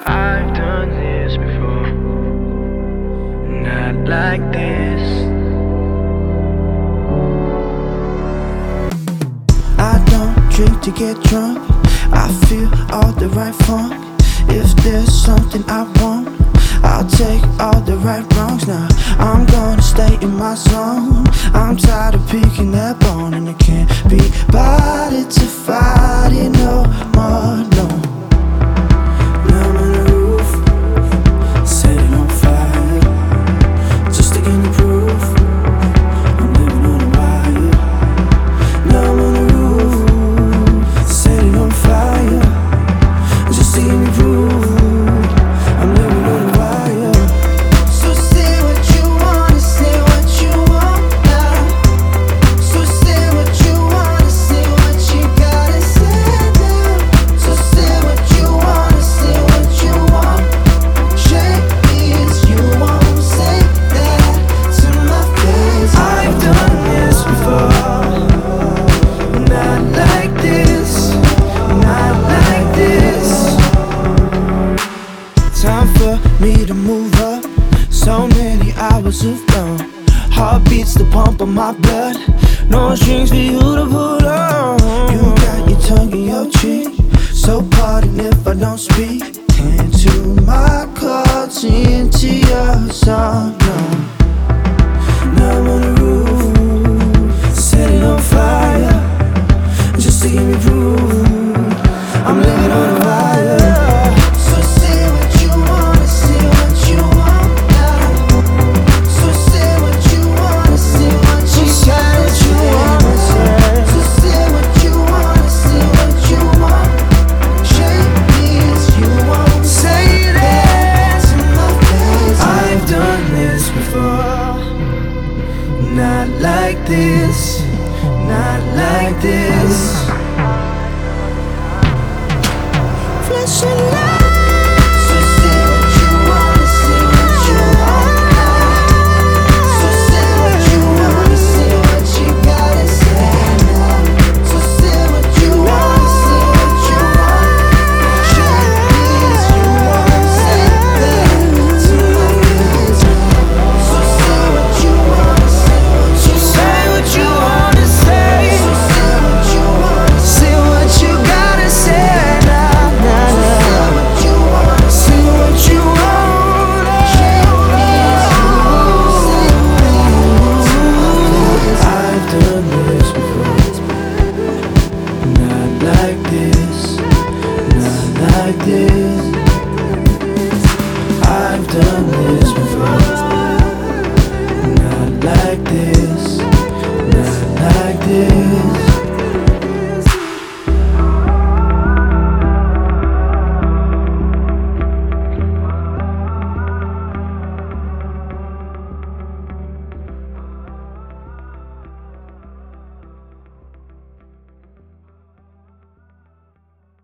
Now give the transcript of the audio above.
I've done this before, not like this. I don't drink to get drunk, I feel all the right funk. If there's something I want, I'll take all the right wrongs. Now I'm gonna stay in my zone. I'm tired of picking that bone, and I can't be bothered to fight it no more, no. Now I'm on the roof, set it on fire, just to gain the proof. I'm living on a wire. Now I'm on the roof, set it on fire, just to give me proof. I'm living on a wire. So say what you wanna, say what you want now. So say what you wanna, say what you gotta say now. So say what you wanna, say what you want. Shake this, you won't say that to my face. I've done this before, not like this, not like this. Time for me to move up. So many hours have gone. Heart beats the pump of my blood. No strings for you to pull on. You got your tongue in your cheek, so pardon if I don't speak into my chords, into your song. No. Now I'm on the roof, set it on fire, just to give me proof. I'm living on a wire. So say what you wanna, say what you want now. So say what you wanna, say what you gotta say. So say what you wanna, say what you want. Shake this, you won't say that to my face. I've done this before, not like this, not like this. Flesh and light. So say what you wanna, say what you want now. So say what you wanna, say what you gotta say now. So say what you wanna, say what you want. Shake this, you won't say that to my face. So say what you wanna, say what you want. Say what you wanna say. So say what you wanna, say what you gotta say now. Like this, not like this.